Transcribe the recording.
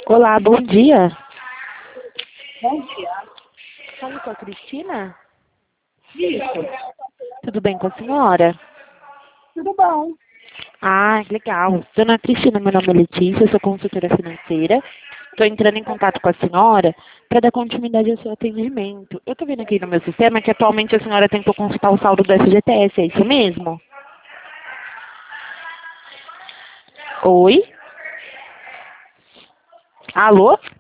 Olá, bom dia. Bom dia. Falo com a Cristina? Isso. Tudo bem com a senhora? Tudo bom? Ah, legal. Dona Cristina, meu nome é Letícia, eu sou consultora financeira. Estou entrando em contato com a senhora para dar continuidade ao seu atendimento. Eu estou vendo aqui no meu sistema que atualmente a senhora tentou consultar o saldo do FGTS, é isso mesmo? Oi? Alô?